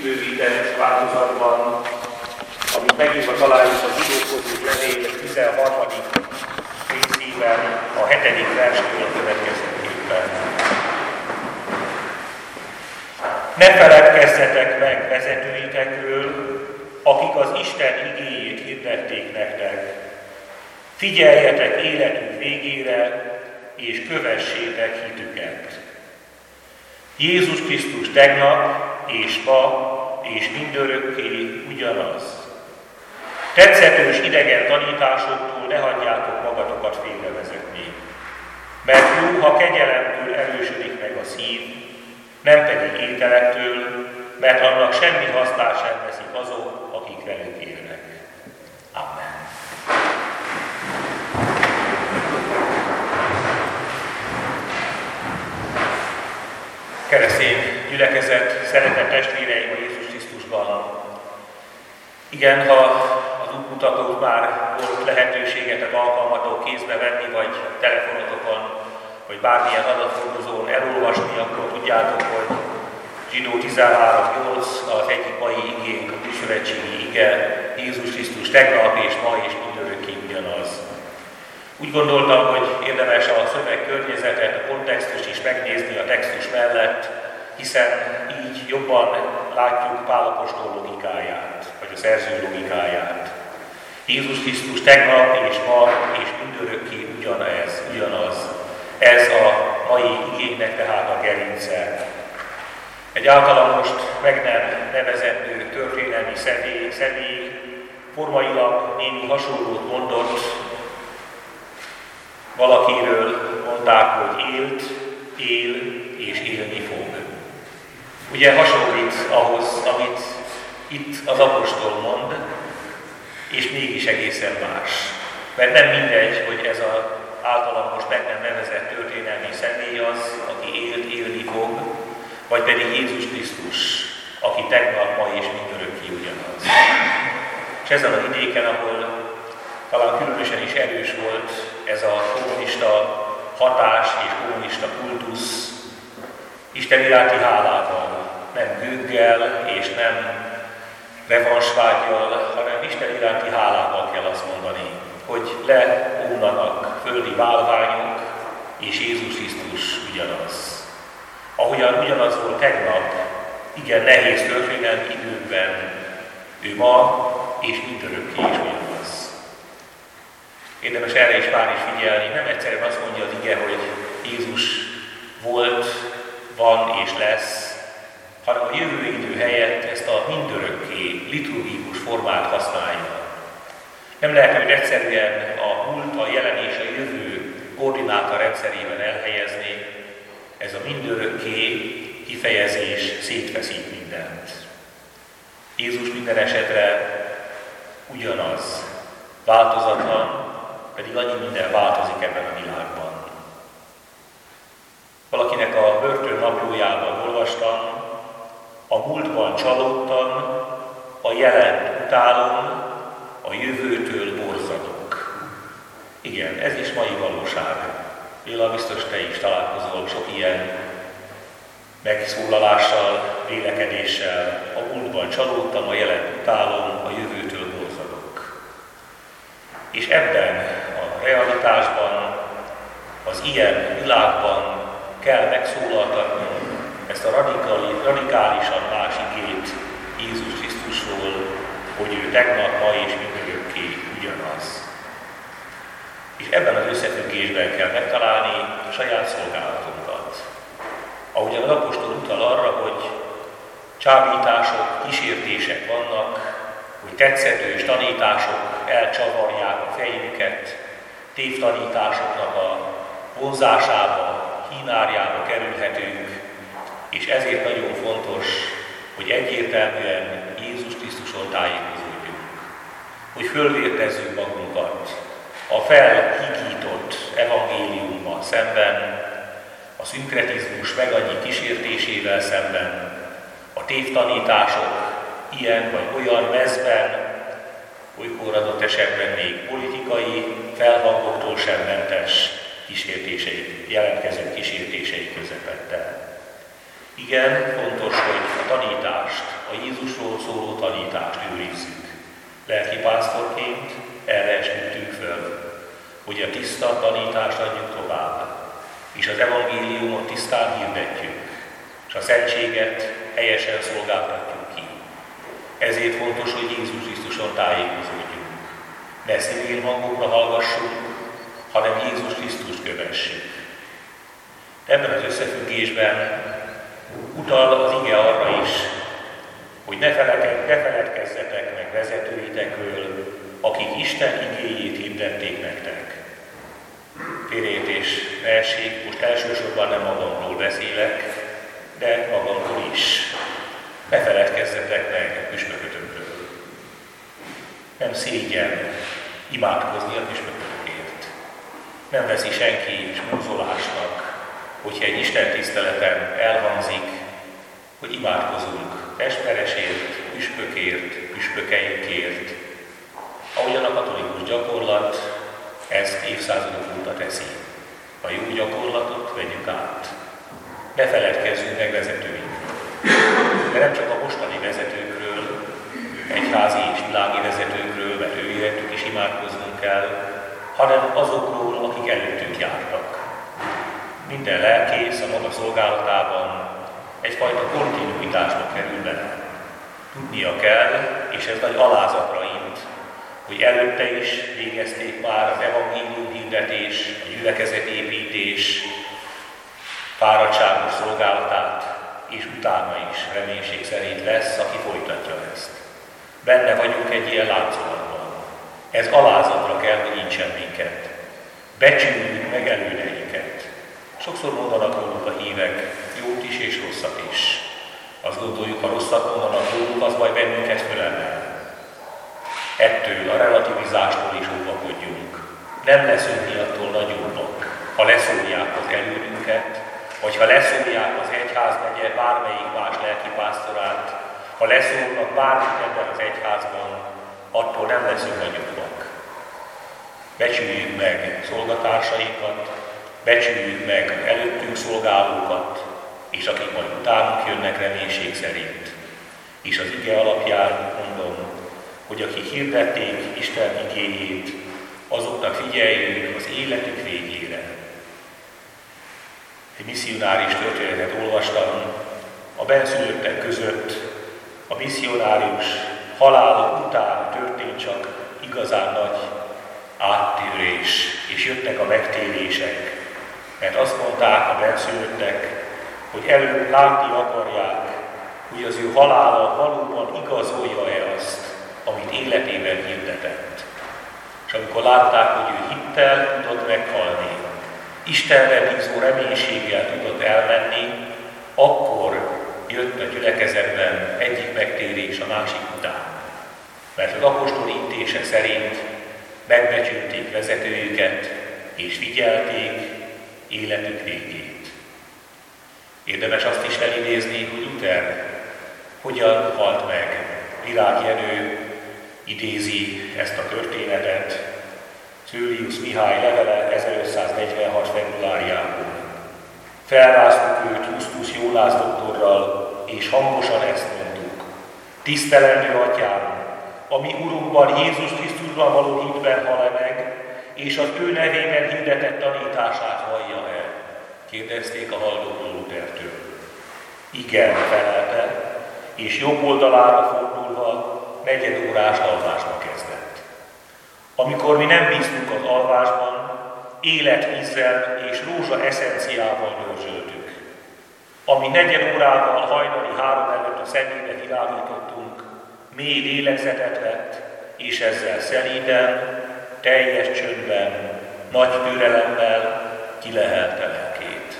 kibővített változatban, amit megírva találjuk az Zsidókhoz levél 13. részében, a 7. versnél a következőképpen. Ne feledkezzetek meg vezetőitekről, akik az Isten igéjét hirdették nektek. Figyeljetek életük végére, és kövessétek hitüket. Jézus Krisztus tegnap és ma és mindörökké ugyanaz. Tetszetős idegen tanításoktól ne hagyjátok magatokat félrevezetni, mert jó, ha kegyelemből erősödik meg a szív, nem pedig ételektől, mert annak semmi hasznát sem veszik azok, akik velük élnek. Amen. Keresztény gyülekezet, szeretett testvéreim a Jézus Krisztusban. Igen, ha az útmutatót már volt lehetőségetek, alkalmatok kézbe venni, vagy telefonotokon, vagy bármilyen adathordozón elolvasni, akkor tudjátok, hogy Zsidó 13.8 az egyik mai igénk, a Újszövetségi ige, Jézus Krisztus tegnap és ma és mindörökké ugyanaz. Úgy gondoltam, hogy érdemes a szövegkörnyezetet, a kontextust is megnézni a textus mellett, hiszen így jobban látjuk Pál apostol logikáját, vagy a szerző logikáját. Jézus Krisztus tegnap és ma és mindörökké ugyanaz. Ez a mai igénynek tehát a gerince. Egy általam most meg nem nevezendő történelmi személy formailag némi hasonlót mondott. Valakiről mondták, hogy élt, él és élni fog. Ugye hasonlít ahhoz, amit itt az apostol mond, és mégis egészen más. Mert nem mindegy, hogy ez az általam most meg nem nevezett történelmi személy az, aki élt, élni fog, vagy pedig Jézus Krisztus, aki tegnap, ma és mindörökké ugyanaz. És ezen a vidéken, ahol talán különösen is erős volt ez a kommunista hatás és kommunista kultusz, Isten iránti hálával, nem gőggel és nem revansvággyal, hanem Isten iránti hálával kell azt mondani, hogy leomlanak földi bálványok, és Jézus Krisztus ugyanaz. Ahogyan ugyanaz volt tegnap, igen nehéz történelmi időkben, ő ma és mindörökké is ugyanaz. Érdemes erre is már is figyelni, nem egyszerűen azt mondja az ige, hogy Jézus volt, van és lesz, hanem a jövő idő helyett ezt a mindörökké liturgikus formát használja. Nem lehet őt egyszerűen a múlt, a jelen és a jövő koordináta rendszerében elhelyezni. Ez a mindörökké kifejezés szétveszít mindent. Jézus minden esetre ugyanaz, változatlan, pedig annyi minden változik ebben a világban. Valakinek a börtön naplójában olvastam, a múltban csalódtam, a jelen utálom, a jövőtől borzadok. Igen, ez is mai valóság. Béla, biztos te is találkozol sok ilyen megszólalással, vélekedéssel. A múltban csalódtam, a jelen utálom, a jövőtől borzadok. És ebben a realitásban, az ilyen világban kell megszólaltatni ezt a radikálisan más igét Jézus Krisztusról, hogy ő tegnap, ma és mindörökké ugyanaz. És ebben az összefüggésben kell megtalálni a saját szolgálatunkat. Ahogyan az apostol utal arra, hogy csábítások, kísértések vannak, hogy tetszetős tanítások elcsavarják a fejünket, tévtanításoknak a vonzásába, hínárjába kerülhetünk, és ezért nagyon fontos, hogy egyértelműen Jézus Krisztuson tájékozódjunk, hogy fölvértezzük magunkat a felhigított evangéliummal szemben, a szinkretizmus meg annyi kísértésével szemben, a tévtanítások ilyen vagy olyan mezben, olykor adott esetben még politikai felhangoktól sem mentes jelentkező kísértései közepette. Igen, fontos, hogy a tanítást, a Jézusról szóló tanítást őrizzük. Lelkipásztorként erre esküdtünk föl, hogy a tiszta tanítást adjuk tovább, és az evangéliumot tisztán hirdetjük, és a szentséget helyesen szolgáltatjuk ki. Ezért fontos, hogy Jézus Krisztuson tájékozódjunk. Ne szívén hangokra hallgassunk, hanem Jézus Krisztust kövessük. Ebben az összefüggésben utal az ige arra is, hogy ne feledkezzetek meg vezetőitekről, akik Isten igéjét hirdették nektek. Félreértés ne essék, most elsősorban nem magamról beszélek, de magamról is. Ne feledkezzetek meg püspökötökről. Nem szégyen imádkozni a püspökökért. Nem veszi senki smúzolásnak, hogyha egy Isten tiszteleten elhangzik, hogy imádkozunk testveresért, püspökért, püspökeinkért, ahogyan a katolikus gyakorlat ezt évszázadok óta teszi. A jó gyakorlatot vegyük át. Ne feledkezzünk meg vezetőinkről. De nem csak a mostani vezetőkről, egyházi és világi vezetőkről, mert őirettük is imádkoznunk kell, hanem azokról, akik előttünk jártak. Minden lelkész a maga szolgálatában egyfajta kontinuitásba kerül bele. Tudnia kell, és ez nagy alázatra int, hogy előtte is végezték már az evangélium hirdetés, a gyülekezetépítés fáradtságos szolgálatát, és utána is reménység szerint lesz, aki folytatja ezt. Benne vagyunk egy ilyen láncolatban. Ez alázatra kell, hogy nincsen minket. Becsüljük meg elődeinket. Sokszor mondanak róluk a hívek, jót is és rosszat is. Azt gondoljuk, ha rosszat mondanak róluk, az majd bennünket fölemel. Ettől a relativizástól is óvakodjunk. Nem leszünk mi attól nagyobbak, ha leszólják az elődünket, vagy ha leszólják az egyházmegye bármelyik más lelkipásztorát, ha leszólnak bármit ebben az egyházban, attól nem leszünk nagyobbak. Becsüljük meg szolgatársainkat, becsüljük meg előttünk szolgálókat, és akik majd utánunk jönnek reménység szerint. És az ige alapján mondom, hogy akik hirdették Isten igéjét, azoknak figyeljünk az életük végére. Egy misszionáris történetet olvastam, a benszülöttek között a misszionárius halála után történt csak igazán nagy áttérés, és jöttek a megtérések, mert azt mondták a benszülöttek, hogy előbb látni akarják, hogy az ő halála valóban igazolja-e azt, amit életében hirdetett. És amikor látták, hogy ő hittel tudott meghalni, Istenre bízó reménységgel tudott elmenni, akkor jött a gyülekezetben egyik megtérés a másik után. Mert az apostol intése szerint megbecsülték vezetőjüket, és figyelték életük végét. Érdemes azt is felidézni, hogy Luther hogyan halt meg. Virág Jenő idézi ezt a történetet, Czőlius Mihály levele 1546. februárjában. Felráztuk őt Justus Jónász doktorral, és hangosan ezt mondtuk. Tisztelendő atyám, a mi Urunkban, Jézus Krisztusban való hitben hal-e meg, és az ő nevében hirdetett tanítását hallja-e? Kérdezték a haldokló Luthertől. Igen, felelte, és jobb oldalára fordulva negyedórás alvásba kezdett. Amikor mi nem bíztunk az alvásban, életvízzel és rózsa eszenciával dörzsöltük. Ami negyed órával hajnali 3 előtt a szemébe világítottunk, mély lélegzetet vett, és ezzel szelíden, teljes csöndben, nagy türelemmel kilehelte lelkét.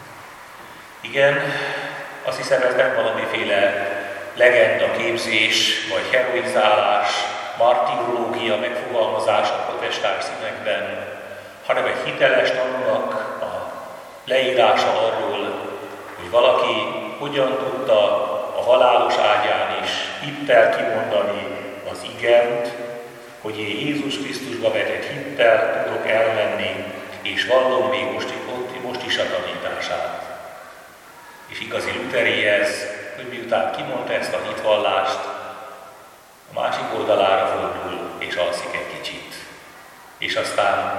Igen, azt hiszem, ez nem valamiféle legenda képzés, vagy heroizálás, martirológia megfogalmazása a protestáns színekben, hanem egy hiteles tanúnak a leírása arról, hogy valaki hogyan tudta a halálos ágyán is hittel kimondani az igent, hogy én Jézus Krisztusba vetett hittel tudok elmenni, és vallom még most is a tanítását. És igaz, igazi luterihez, hogy miután kimondta ezt a hitvallást, a másik oldalára fordul és alszik egy kicsit. És aztán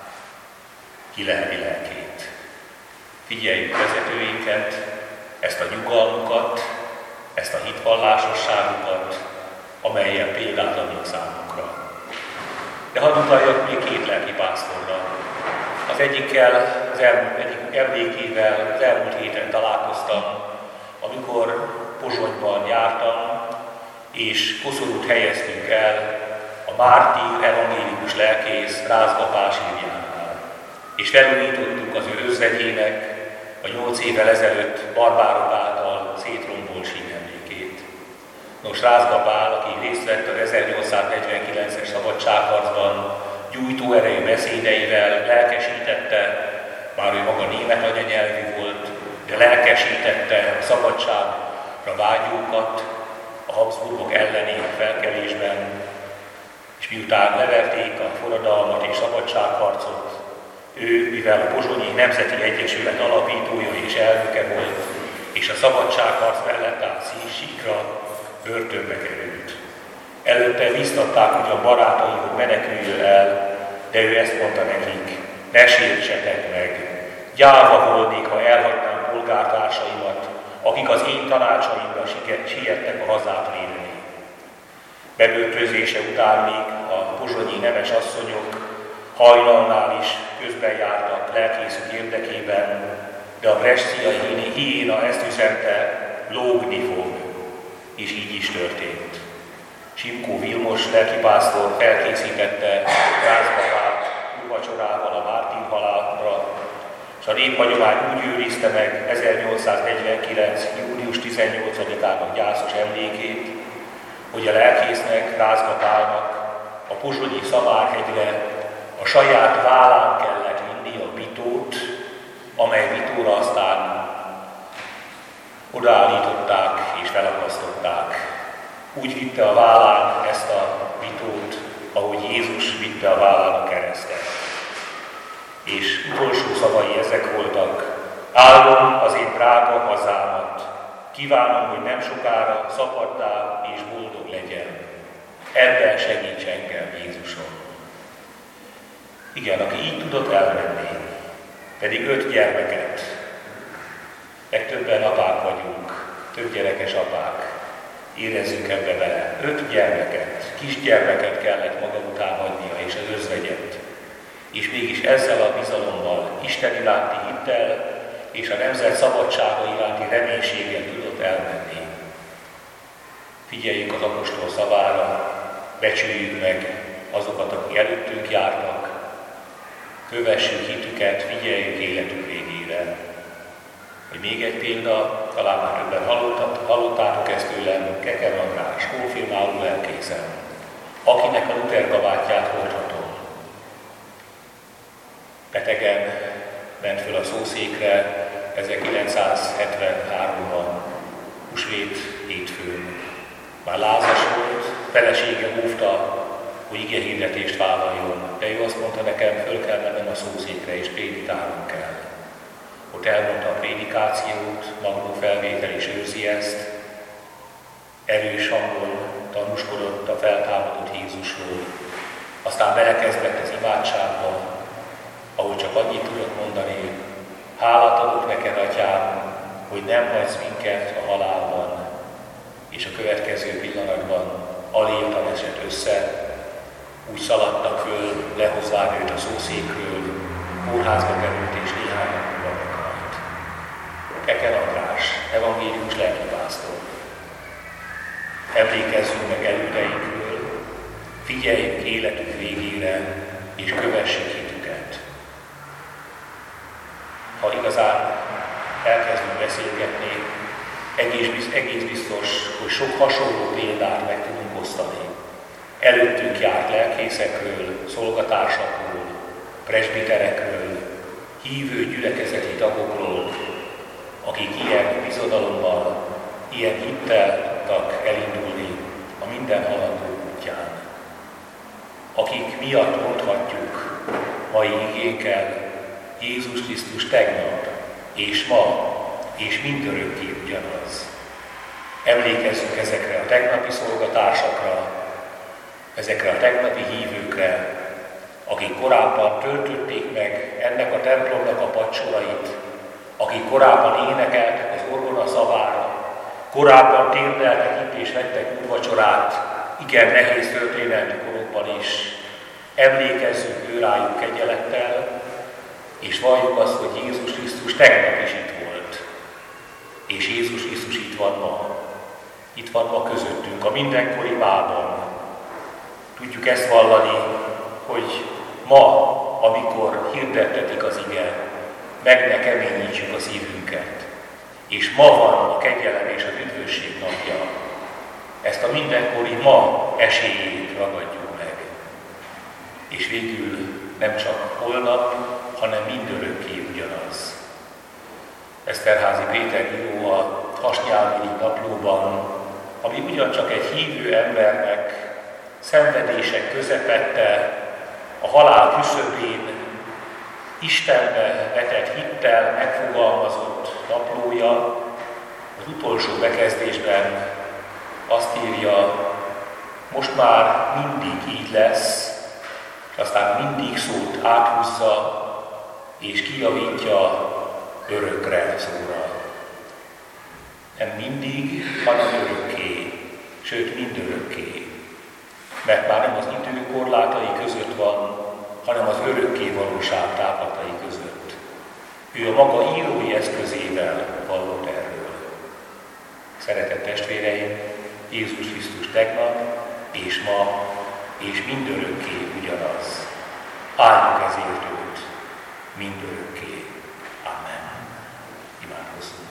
kileheli lelkét. Figyeljük vezetőinket, ezt a nyugalmukat, ezt a hitvallásosságukat, amelyen példát adnak számunkra. De hadd utaljak még két lelkipásztorra. Az egyikkel, egyik emlékével az elmúlt héten találkoztam, amikor Pozsonyban jártam, és koszorút helyeztünk el a mártír evangélikus lelkész Rázgapás sírjánál. És felújítottuk az ő özvegyének a 8 évvel ezelőtt barbárok által szétrombolt síremlékét. Nos, Rázgapál, aki részt vett az 1849-es szabadságharcban, gyújtó erejű beszédeivel lelkesítette, bár ő maga német anyanyelvű volt, de lelkesítette a szabadságra vágyókat a Habsburgok elleni felkelésben, és miután leverték a forradalmat és szabadságharcot, ő, mivel a Pozsonyi Nemzeti Egyesület alapítója és elnöke volt, és a szabadságharc mellett állt síkra, börtönbe került. Előtte biztatták ugyan barátai, hogy meneküljön el, de ő ezt mondta nekik: ne sértsetek meg, gyáva volnék, ha elhagynám polgártársaimat, akik az én tanácsaimra siettek a hazát védeni. Bebörtönzése után még a pozsonyi nemes asszonyok hajnalnál is közben jártak lelkészük érdekében, de a bresciai hiéna ezt üzente: lógni fog, és így is történt. Simkó Vilmos lelkipásztor felkészítette Rázgapát úrvacsorával a mártírhalálra, és a néphagyomány úgy őrizte meg 1849. június 18-ának gyászos emlékét, hogy a lelkésznek, Rázgapálnak a pozsonyi Szamárhegyre a saját vállán kellett vinni a bitót, amely bitóra aztán odaállították és felakasztották. Úgy vitte a vállán ezt a bitót, ahogy Jézus vitte a vállán a keresztet. És utolsó szavai ezek voltak: áldom az én drága hazámat, kívánom, hogy nem sokára szabaddá és boldog legyen. Ebben segíts engem, Jézusom. Igen, aki így tudott elmenni, pedig 5 gyermeket, legtöbben apák vagyunk, több gyerekes apák, érezzünk ebbe bele. 5 gyermeket, kisgyermeket kellett maga után hagynia, és az özvegyet. És mégis ezzel a bizalommal, Isten iránti hittel és a nemzet szabadsága iránti reménységgel tudott elmenni. Figyeljünk az apostol szavára, becsüljük meg azokat, akik előttünk jártak, kövessük hitüket, figyeljünk életük végére. Hogy még egy példa, talán már többen hallottátok ezt tőlem, Keker András, konfirmáló lelkészem, akinek a Luther kabátját hordhatom. Betegen ment föl a szószékre 1973-ban, húsvét hétfőn. Már lázas volt, felesége óvta, hogy igehirdetést vállaljon, de ő azt mondta nekem: föl kell mennem a szószékre és prédikálnom kell. Ott elmondta a prédikációt, magnófelvétel is őrzi ezt, erős hangon tanúskodott a feltámadott Jézusról. Aztán belekezdett az imádságba, ahol csak annyit tudott mondani: hálát adok neked, Atyám, hogy nem hagysz minket a halálban. És a következő pillanatban alétam esett össze, úgy szaladtak föl, lehozván őt a szószékről, kórházba került és néhány napban meghalt. Keker András, evangélikus lelkipásztor. Emlékezzünk meg elődeinkről, figyeljünk életük végére, és kövessük hitüket. Ha igazán elkezdünk beszélgetni, egész biztos, hogy sok hasonló példát meg tudunk osztani. Előttünk járt lelkészekről, szolgatársakról, presbiterekről, hívő gyülekezeti tagokról, akik ilyen bizodalommal, ilyen hittel tudtak elindulni a minden halandó útján. Akik miatt mondhatjuk mai igénkkel: Jézus Krisztus tegnap és ma és mindörökké ugyanaz. Emlékezzünk ezekre a tegnapi szolgatársakra, ezekre a tegnapi hívőkre, akik korábban töltötték meg ennek a templomnak a padsorait, akik korábban énekeltek az orgona szavára, korábban térdeltek itt és vettek úrvacsorát, igen nehéz történelmi korokban is. Emlékezzünk őrájuk kegyelettel, és valljuk azt, hogy Jézus Krisztus tegnap is itt volt. És Jézus Krisztus itt van ma. Itt van ma közöttünk, a mindenkori mában. Tudjuk ezt vallani, hogy ma, amikor hirdettetik az ige, meg ne keményítsük a szívünket. És ma van a kegyelem és az üdvösség napja. Ezt a mindenkori ma esélyét ragadjuk meg. És végül nem csak holnap, hanem mindörökké ugyanaz. Eszterházy Péter író a Hasnyálmirigy naplóban, ami ugyancsak egy hívő embernek szenvedések közepette, a halál küszöbén Istenbe vetett hittel megfogalmazott naplója, az utolsó bekezdésben azt írja, most már mindig így lesz, és aztán mindig szót áthúzza, és kijavítja örökre szóra. Nem mindig, hanem örökké, sőt mindörökké. Mert már nem az idő korlátai között van, hanem az örökké valóság táplatai között. Ő a maga írói eszközével vallott erről. Szeretett testvéreim, Jézus Krisztus tegnap és ma és mindörökké ugyanaz. Álljuk ezért őt, mindörökké. Amen. Imádkozzunk.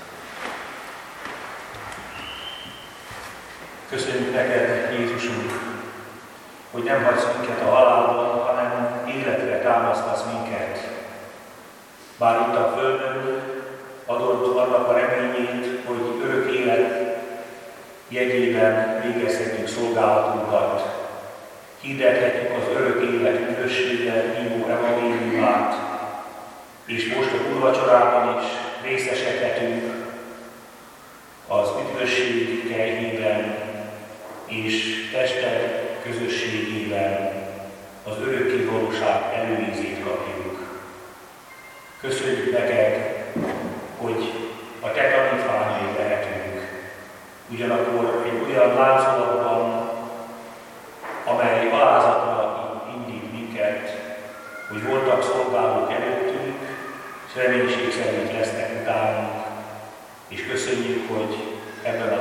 Köszönjük neked, Jézusunk, hogy nem hagysz minket a halálban, hanem életre támasztasz minket. Bár itt a földön adott annak a reményét, hogy örök élet jegyében végezhetjük szolgálatunkat, hirdethetjük az örök élet üdvösséggel hívó evangéliumát, és most a úrvacsorában is részesedhetünk az üdvösség kegyében és tested közösségében az örökké valóság előízét kapjuk. Köszönjük neked, hogy a te tanítványai lehetünk, ugyanakkor egy olyan láncolatban, amely alázatra indít minket, hogy voltak szolgálók előttünk, és reménység szerint lesznek utánunk, és köszönjük, hogy ebben a